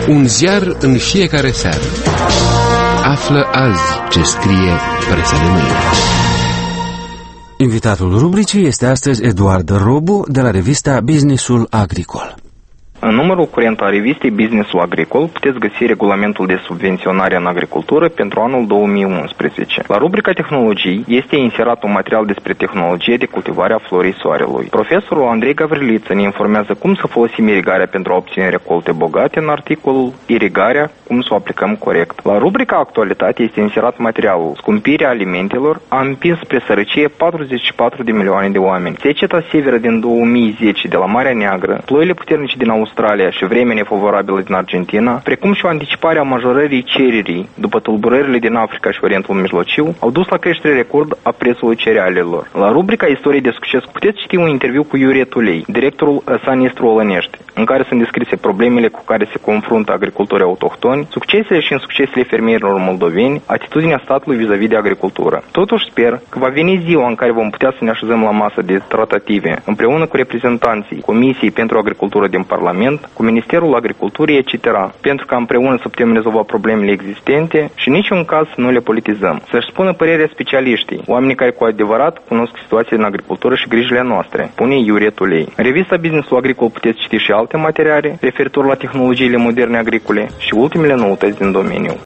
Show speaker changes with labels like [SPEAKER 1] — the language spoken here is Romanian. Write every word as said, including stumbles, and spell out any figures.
[SPEAKER 1] Un ziar în fiecare seară. Află azi ce scrie presa de mâine.
[SPEAKER 2] Invitatul rubricii este astăzi Eduard Robu de la revista Businessul Agricol.
[SPEAKER 3] În numărul curent al revistei Businessul Agricol puteți găsi regulamentul de subvenționare în agricultură pentru anul două mii unsprezece. La rubrica tehnologii este inserat un material despre tehnologie de cultivare a florii soarelui. Profesorul Andrei Gavriliță ne informează cum să folosim irigarea pentru a obține recolte bogate în articolul Irigarea, cum să o aplicăm corect. La rubrica Actualitate este inserat materialul Scumpirea alimentelor a împins spre sărăcie patruzeci și patru de milioane de oameni. Seceta severă din două mii zece de la Marea Neagră, ploile puternice din Australia și vremea nefavorabilă din Argentina, precum și o anticipare a majorării cererii după tulburările din Africa și Orientul Mijlociu, au dus la creștere record a prețului cerealelor. La rubrica Istorie de succes puteți citi un interviu cu Iurie Tulei, directorul Sanistru Olănești, în care sunt descrise problemele cu care se confruntă agricultorii autohtoni, succesele și insuccesele fermierilor moldoveni, atitudinea statului vis-a-vis de agricultură. Totuși sper că va veni ziua în care vom putea să ne așezăm la masă de tratative, împreună cu reprezentanții Comisiei pentru Agricultură din Parlament, cu Ministerul Agriculturii, et cetera, pentru ca împreună să putem rezolva problemele existente și în niciun caz să nu le politizăm. Să-și spună părerea specialiștii, oamenii care cu adevărat cunosc situația din agricultură și grijile noastre, pune Iurie Tulei. În revista Businessul Agricol puteți citi și alte materiale referitor la tehnologiile moderne agricole și ultimele noutăți din domeniu.